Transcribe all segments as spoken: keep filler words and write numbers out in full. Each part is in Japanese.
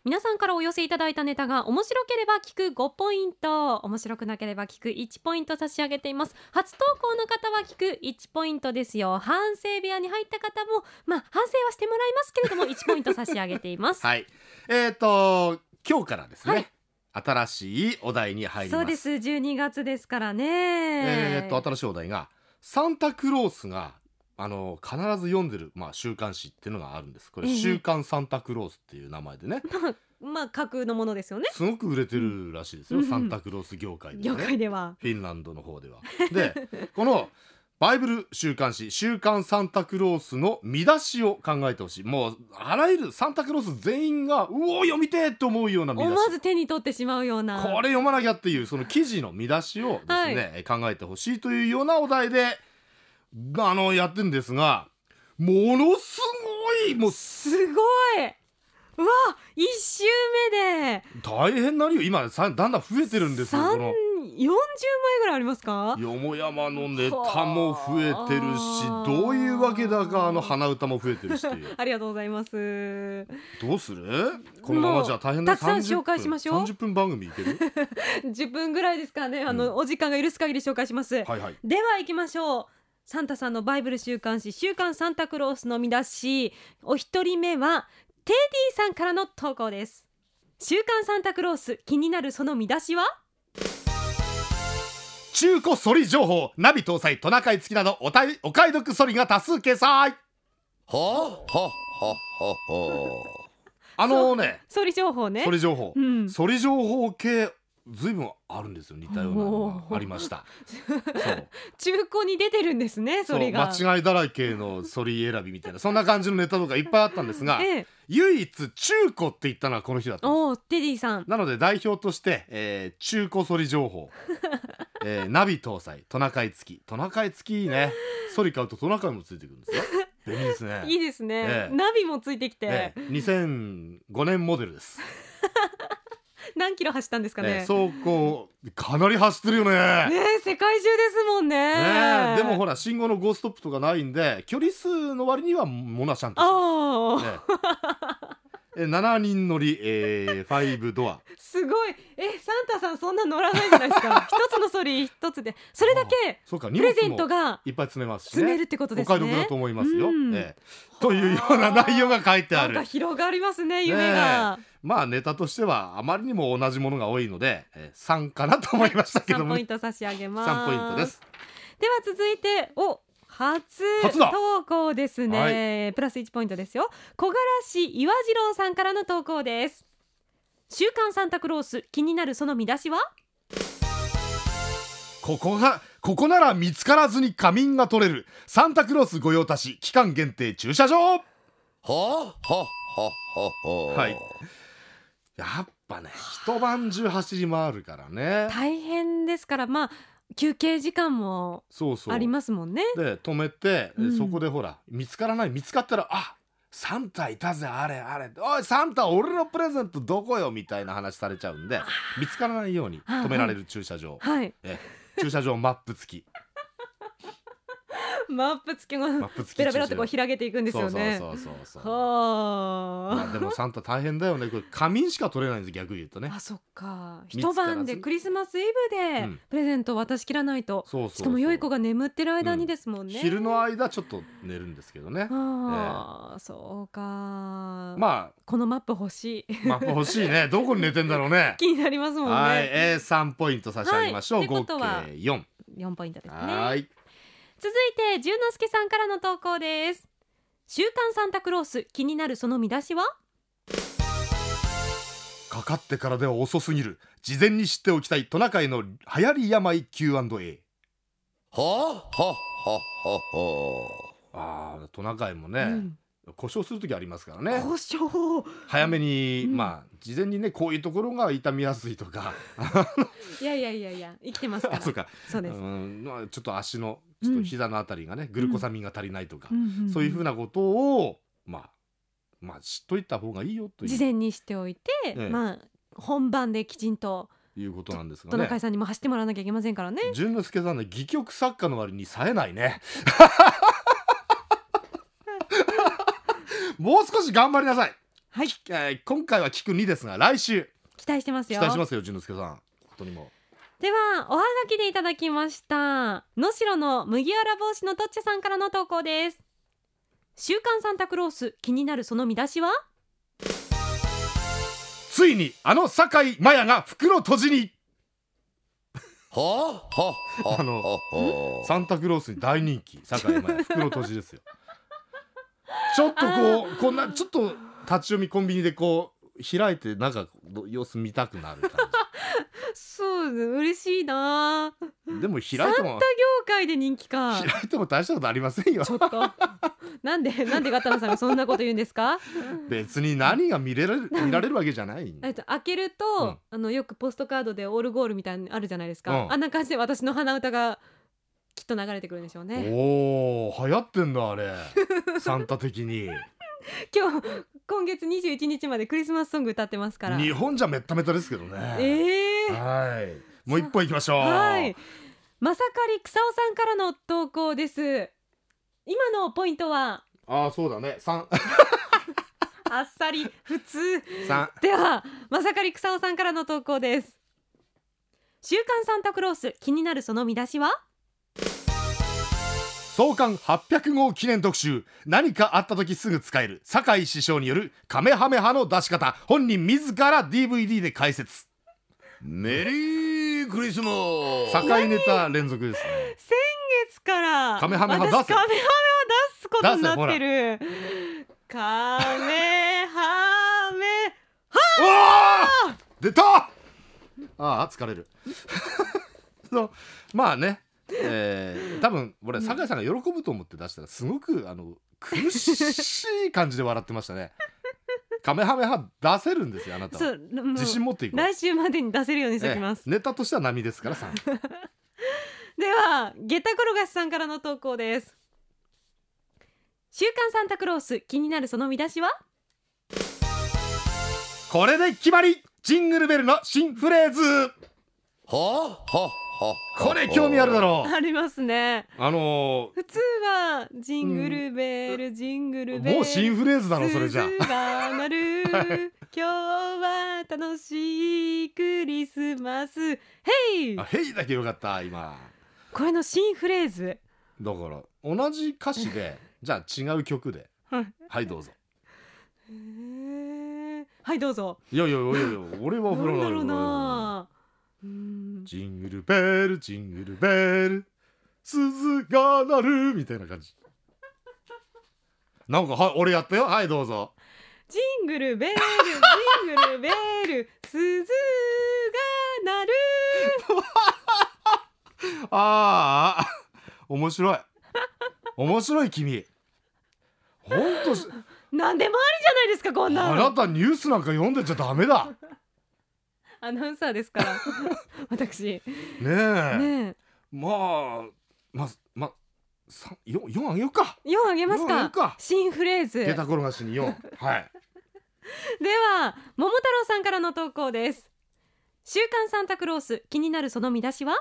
皆さんからお寄せいただいたネタが面白ければ聞くごポイント、面白くなければ聞くいちポイント差し上げています。初投稿の方は聞くいちポイントですよ。反省部屋に入った方もまあ反省はしてもらいますけれどもいちポイント差し上げていますはい、えーと今日からですね、 はい、 新しいお題に入ります。 そうです、じゅうにがつですからね。 えーと新しいお題がサンタクロースがあの必ず読んでる、まあ、週刊誌っていうのがあるんです。これ、 ええ、 週刊サンタクロースっていう名前でね、 まあ、まあ架空のものですよね。 すごく売れてるらしいですよ、 うん、 サンタクロース業界ではね、 業界ではフィンランドの方では。でこのバイブル週刊誌週刊サンタクロースの見出しを考えてほしい。もうあらゆるサンタクロース全員がうお読みてえと思うような見出し、 思わず手に取ってしまうような、 これ読まなきゃっていうその記事の見出しをですね、はい、考えてほしいというようなお題であのやってるんですが、ものすごいもうすごい、うわいち週目で大変な量今だんだん増えてるんですよ。このよんじゅうまいぐらいありますか。 よもやまのネタも増えてるし、どういうわけだかあの鼻歌も増えてるしっていうありがとうございます。 どうするこのままじゃ大変だ。 たくさん紹介しましょう。 さんじゅっぷん番組いけるじゅっぷんぐらいですかね、あの、うん、お時間が許す限り紹介します、 はいはい、 では行きましょう。サンタさんのバイブル週刊誌週刊サンタクロースの見出し、お一人目はテディさんからの投稿です。週刊サンタクロース、気になるその見出しは、 中古ソリ情報、ナビ搭載トナカイ付きなど お, たいお買い得ソリが多数掲載。はあはあはあはああのねソリ情報ね、 ソリ情報、 うん、 ソリ情報系ずいぶんあるんですよ。似たようなのがありましたそう中古に出てるんですね。それが間違いだらけのソリ選びみたいなそんな感じのネタとかいっぱいあったんですが、ええ、唯一中古って言ったのはこの人だったんです。 おテディさんなので代表として、えー、中古ソリ情報、えー、ナビ搭載トナカイ付き、トナカイ付きいいね。ソリ買うとトナカイもついてくるんですよ。便利ですね。 いいですね、 ええ、 ナビもついてきて、 ええ、にせんごねんモデルです何キロ走ったんですかね。 えー、走行かなり走ってるよね。 ね世界中ですもん ね, ねでもほら信号のゴーストップとかないんで距離数の割にはモナちゃんとしてます、ねえしちにん乗り、えー、ごドアすごい。えサンタさんそんな乗らないじゃないですか一つのソリ一つでそれだけプレゼントがいっぱい詰めますし、ね、 詰めるってことですね。 お買い得だと思いますよ、えー、というような内容が書いてある。 なんか広がりますね夢が、 ね、まあネタとしてはあまりにも同じものが多いので、えー、さんかなと思いましたけども、 さんポイント差し上げます。 さんポイントです。 では続いてお初投稿ですね、はい、プラスいちポイントですよ。小柄市岩次郎さんからの投稿です。週刊サンタクロース、気になるその見出しは、 ここがここなら見つからずに仮眠が取れるサンタクロース御用達期間限定駐車場。はあはあはあはあ、はい、やっぱね一晩中走り回るからね大変ですから、まあ休憩時間もありますもんね。 そうそうで止めて、うん、そこでほら見つからない、見つかったらあサンタいたぜあれあれ、おいサンタ俺のプレゼントどこよみたいな話されちゃうんで見つからないように止められる駐車場、はい、え駐車場マップ付きマップ付きがベラベラってこう広げていくんですよね。 そうそうそうそうそうは、 まあ、でもサンタ大変だよね。これ仮眠しか取れないんです逆に言うとね。 あそっか、一晩でクリスマスイブでプレゼントを渡しきらないと、うん、そうそうそう、しかも良い子が眠ってる間にですもんね、 うん、昼の間ちょっと寝るんですけどね。 あ、えー、そうか、 まあこのマップ欲しいマップ欲しいねどこに寝てんだろうね気になりますもんね。 はい、えー、さんポイント差し上げましょう、はい、合計よん、 よんポイントですね。 はい、 続いてじゅうのすけさんからの投稿です。週刊サンタクロース、気になるその見出しは、 かかってからでは遅すぎる事前に知っておきたいトナカイの流行り病 キューアンドエー。 はあはあはあはあ、あトナカイもね、うん、故障する時ありますからね。 故障早めに、うん、まあ事前にねこういうところが傷みやすいとかいやいやいやいや生きてますから。 あそうか、 そうです、 うん、まあ、ちょっと足のちょっと膝のあたりがね、うん、グルコサミンが足りないとか、うん、そういうふうなことをまあまあ知っといた方がいいよという、 事前にしておいて、ええ、まあ本番できちんということなんですがね。 トナカイさんにも走ってもらわなきゃいけませんからね。 淳之介さんね戯曲作家の割に冴えないねもう少し頑張りなさい。 はい、 えー今回は聞くにですが、来週期待してますよ。 期待しますよ、淳之介さん。本当にもではおはがきでいただきました能代の麦わら帽子のとっちゃさんからの投稿です。週刊サンタクロース、気になるその見出しは、 ついにあの堺麻也が袋閉じに。 はあはああのサンタクロースに大人気、堺麻也袋閉じですよ。ちょっとこうこんなちょっと立ち読みコンビニでこう開いてなんか様子見たくなる感そう嬉しいな。 じ。でも開いてサンタも業界で人気か。 開いても大したことありませんよ。 ちょっとなんでなんでガタナさんがそんなこと言うんですか。 別に何が見れる見られるわけじゃない。 えっと開けると、 うんあのよくポストカードでオールゴールみたいなのあるじゃないですか、 うんあんな感じで私の鼻歌がきっと流れてくるんでしょうね。 おー流行ってんだあれサンタ的に。 今日今月にじゅういちにちまでクリスマスソング歌ってますから。 日本じゃめっためたですけどね。 えー、 はい、もう一本いきましょう。 はいまさかり草尾さんからの投稿です。今のポイントはああそうだね、三あっさり普通三ではまさかり草尾さんからの投稿です。週刊サンタクロース、気になるその見出しは、 創刊はっぴゃくごう記念特集、何かあった時すぐ使える堺師匠によるカメハメハの出し方、本人自ら ディーブイディー で解説。 メリークリスマス。 堺ネタ連続ですね。 先月からカメハメハ出せ私カメハメハ出すことになってる。カメハメおー出た。ああ疲れるそうまあね、えー、多分俺酒井さんが喜ぶと思って出したらすごくあの苦しい感じで笑ってましたね。カメハメハ出せるんですよ、あなたは。 そうもう自信持っていこう。 来週までに出せるようにしておきます、 ええネタとしては波ですからさん。 では下駄転がしさんからの投稿です。週刊サンタクロース、気になるその見出しは、 これで決まり、ジングルベルの新フレーズ。 はあはあはあ。 これ興味あるだろう。 ありますね。 あの普通はジングルベル、ジングルー、 ベル、 もう新フレーズだろそれじゃ鈴が鳴る今日は楽しいクリスマスヘイ。 あ。ヘイだけよかった今。 これの新フレーズだから同じ歌詞でじゃあ違う曲ではいはいどうぞ。 へーはいどうぞ。 いやいやいやいや俺はなんだろう振らないよ。 な。うーんジングルベルジングルベル鈴が鳴るみたいな感じ。なんかは俺やったよ。はいどうぞ。 ジングルベルジングルベル鈴が鳴るああ面白い面白い君。ほんとなんでもありじゃないですかこんなあの。 なたニュースなんか読んでちゃダメだ。 アナウンサーですから私ねえねえまあままさよんあげようか。 よんあげますか。 よんあげるか新フレーズ下駄転がしによん。はいでは桃太郎さんからの投稿です。週刊サンタクロース、気になるその見出しは、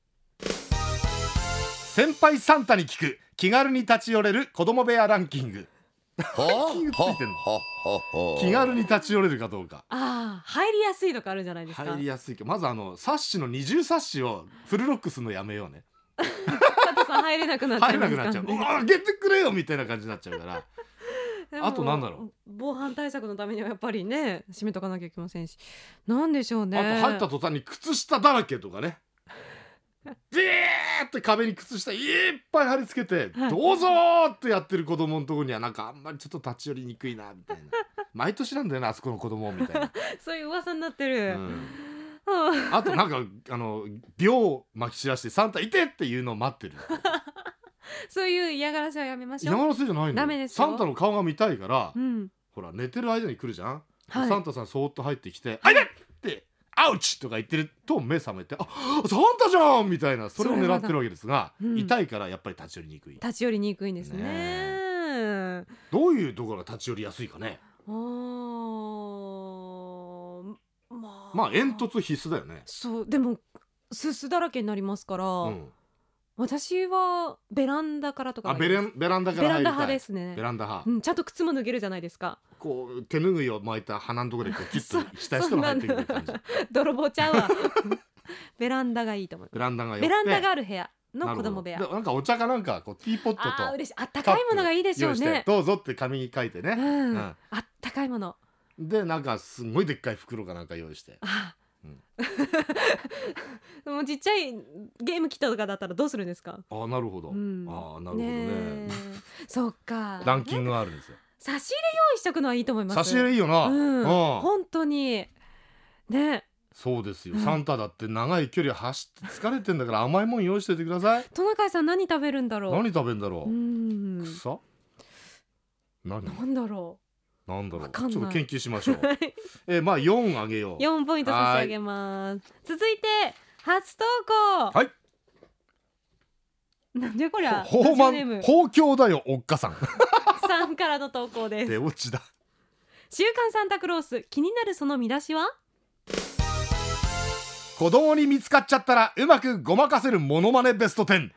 先輩サンタに聞く気軽に立ち寄れる子供部屋ランキング。 はあキングついてんのはあはあはあ。 気軽に立ち寄れるかどうか。 ああ入りやすいとかあるじゃないですか。 入りやすいけどまずあのサッシの二重サッシをフルロックするのやめようね。 加藤さん入れなくなっちゃ入いますかれなくなっちゃう。うわあげてくれよみたいな感じになっちゃうから。 でもあとなんだろう、 防犯対策のためにはやっぱりね閉めとかなきゃいけませんし、なんでしょうね。 あと入った途端に靴下だらけとかね。ビーって壁に靴下いっぱい貼り付けて、 はいどうぞーってやってる子供のところにはなんかあんまりちょっと立ち寄りにくいなみたいな。毎年なんだよなあそこの子供みたいな、 そういう噂になってる、 うん、 うんあとなんかあの秒をまき散らしてサンタいてっていうのを待ってる。 そういう嫌がらせはやめましょう。 嫌がらせじゃないのよ。 ダメですよサンタの顔が見たいから、 うんほら寝てる間に来るじゃん、 はいサンタさんそーっと入ってきて「あいて!」って「アウチ!」とか言ってると目覚めて「あサンタじゃん!」みたいな、それを狙ってるわけですが、 それはだうん痛いからやっぱり立ち寄りにくい。 立ち寄りにくいんですね。 ねどういうところが立ち寄りやすいかね。 あーまあまあ煙突必須だよね。 そうでもすすだらけになりますから、 うん、 私はベランダからとかあベランベランダかベランダら入りたい。 派ですねベ。ランダ派、 うん、ちゃんと靴も脱げるじゃないですか。 こう手ぬぐいを巻いた鼻のところでこうキュッとした人が入ってくる感じ。 泥棒ちゃうわベランダがいいと思います。 ベランダがよくてベランダがある部屋の子供部屋。 なんかお茶かなんかこうティーポットとあー嬉しい。あったかいものがいいでしょうね。 どうぞって紙に書いてね、 うんうん、 あったかいものでなんかすごいでっかい袋かなんか用意して、 あ、 うん、 もうちっちゃいゲーム機とかだったらどうするんですか。 ああなるほど、 うん、 ああなるほどね。 そっか。 ランキングがあるんですよ。 差し入れ用意しとくのはいいと思います。 差し入れいいよな、 うん、 うん、 本当にね。 そうですよ、 うん、 サンタだって長い距離走って疲れてんだから甘いもん用意しておいてください。 トナカイさん何食べるんだろう。 何食べんだろう。 うん草何なんだろうなんだろう。 ちょっと研究しましょうえー、まあよんあげよう。 よんポイント差し上げます。続いて初投稿。 はい。 なんじゃこりゃ。 ほうまん包協だよおっかさんさんからの投稿です。 出落ちだ。 週刊サンタクロース、気になるその見出しは。 子供に見つかっちゃったらうまくごまかせるモノマネベストテン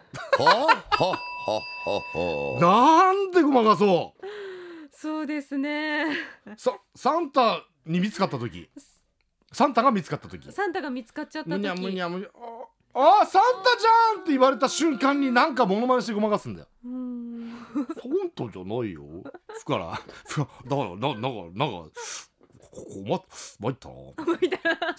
なんでごまかそう。 そうですね。 さサンタに見つかった時サンタが見つかった時サンタが見つかっちゃった時むにゃむにゃむにゃああサンタじゃんって言われた瞬間になんかモノマネしてごまかすんだよ。 うーんサンタじゃないよ。ふからふだからななんかなんかここま参ったなみたいな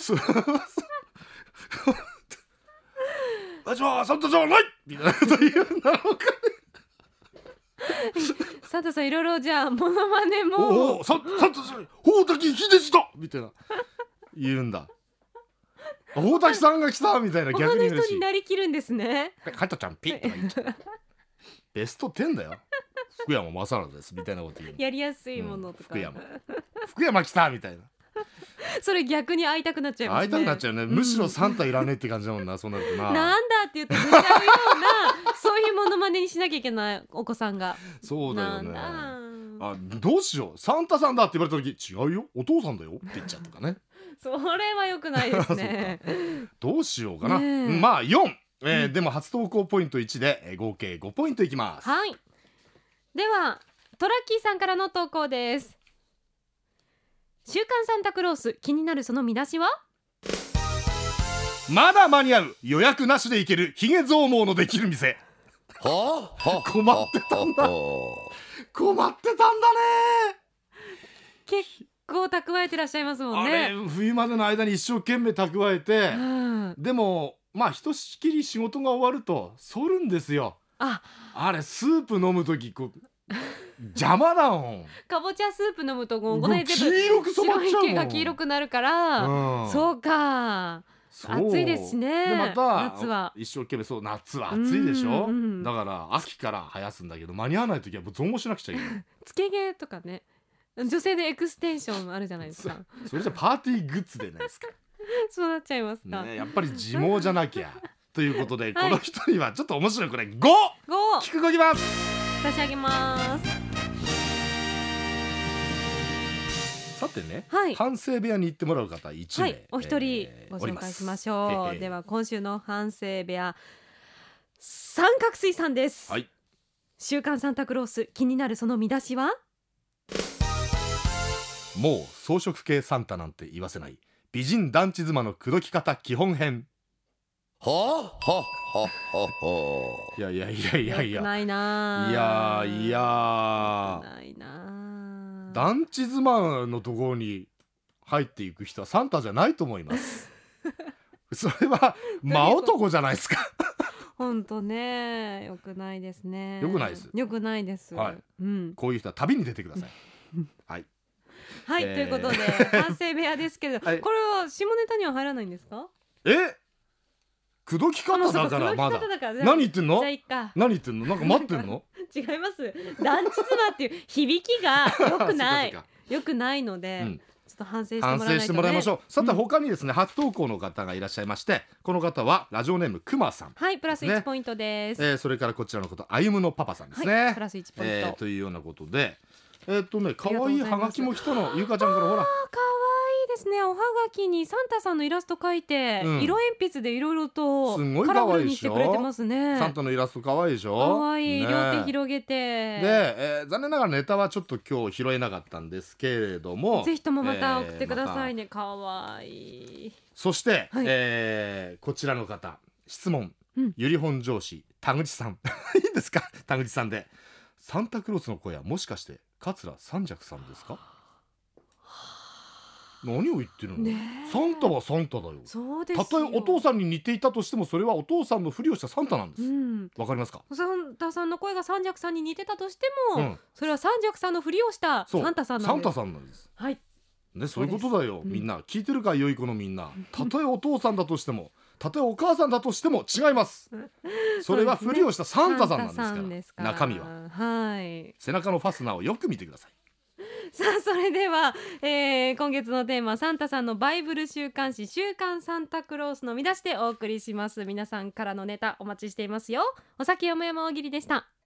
あじゃあサンタじゃないみたいなこと言うんだろうかねサンタさんいろいろじゃあモノマネもおおサンタじゃない大滝秀治だみたいな言うんだ。大滝さんが来たみたいな逆に他の人になりきるんですね。 カイトちゃんピッとか言っちゃうベストテンだよ福山雅治ですみたいなこと言うやりやすいものとか、 うん、福山福山来たみたいなそれ逆に会いたくなっちゃいますね。 会いたくなっちゃうね、うん、むしろサンタいらねえって感じだもんなそうなるとななんだって言って出ちゃうようなそういうモノマネにしなきゃいけないお子さんが。 そうだよね。 なんだあどうしようサンタさんだって言われた時違うよお父さんだよって言っちゃうとかねそれは良くないですねどうしようかな、 ねまあよん、えーうん、 でも初投稿ポイントいちで、えー、合計ごポイントいきます。 はい。ではトラッキーさんからの投稿です。週刊サンタクロース、気になるその見出しは。 まだ間に合う予約なしで行けるヒゲ増毛のできる店。はあ、はあ、困ってたんだ困ってたんだね。 結構蓄えてらっしゃいますもんね。 あれ冬までの間に一生懸命蓄えて、 うん、 でもまあひとしきり仕事が終わると反るんですよ。ああれスープ飲むときこう邪魔だもん。 かぼちゃスープ飲むとこの辺全部黄色く染まっちゃうもん。 白い毛が黄色くなるから、うん、そうかそう暑いですしね。 でまた夏は一生懸命そう夏は暑いでしょ、 うんうん、 だから秋から生やすんだけど間に合わないときは増毛しなくちゃいけないつけ毛とかね、女性でエクステンションあるじゃないですかそ, それじゃパーティーグッズでないですかそうなっちゃいますか、 ね、やっぱり自毛じゃなきゃということで、はい、この人にはちょっと面白いこれごご聞くごきます差し上げます。 さてね、 はい、 反省部屋に行ってもらう方いち名、はい、 お一人ご紹介しましょう。では今週の反省部屋三角水さんです、 はい、 週刊サンタクロース、気になるその見出しは。 もう装飾系サンタなんて言わせない美人団地妻の口説き方基本編。はあはあはあはあ。いやいやいやいやいやないないやいやないな団地妻のところに入っていく人はサンタじゃないと思いますそれは真男じゃないですか本当ね、よくないですね。 よくないですよくないです、 はい、うん、こういう人は旅に出てくださいはいはい、えー、ということで反省部屋ですけど、はい、これは下ネタには入らないんですか。 え口説き方だからまだ何言ってんの。 じゃあいっか。 何言ってんの。なんか待ってんの違います。団地妻っていう響きが良くない良くないので、うん、ちょっと反省してもらわないとね。反省してもらいましょう。 さて他にですね、うん、初投稿の方がいらっしゃいまして、この方はラジオネームくまさん、 はい、プラスいちポイントです、 えー、それからこちらの方あゆむのパパさんですね、 はい、プラスいちポイント、 えー、というようなことで、えー、っとね可愛いハガキも来たの。ゆかちゃんからほら。 可愛ですね。おはがきにサンタさんのイラスト描いて、うん、色鉛筆でいろいろとすごいカラフルにしてくれてますね。 サンタのイラストかわいいでしょ。 かわいい、 ね、 両手広げてで、えー、残念ながらネタはちょっと今日拾えなかったんですけれども、 ぜひともまた送ってくださいね、えー、かわいい。 そして、はい、えー、こちらの方質問、うん、ゆり本上司田口さんいいですか。田口さんで、サンタクロースの声はもしかして桂三尺さんですか。何を言ってるの、ね、サンタはサンタだよ。 そうですよ。 たとえお父さんに似ていたとしてもそれはお父さんのふりをしたサンタなんです。わ、うん、かりますか。 サンタさんの声が三尺さんに似てたとしても、うん、それは三尺さんのふりをしたサンタさんなんです。 サンタさんなんです。 はい、 ね、そういうことだよ。みんな聞いてるか、良い子のみんな。たとえお父さんだとしてもたとえお母さんだとしても違います。それはふりをしたサンタさんなんですから、ですから中身は、 はい、 背中のファスナーをよく見てください。 さあ、それでは、えー、今月のテーマ、サンタさんのバイブル週刊誌週刊サンタクロースの見出しでお送りします。皆さんからのネタお待ちしていますよ。お先よもやま大喜利でした。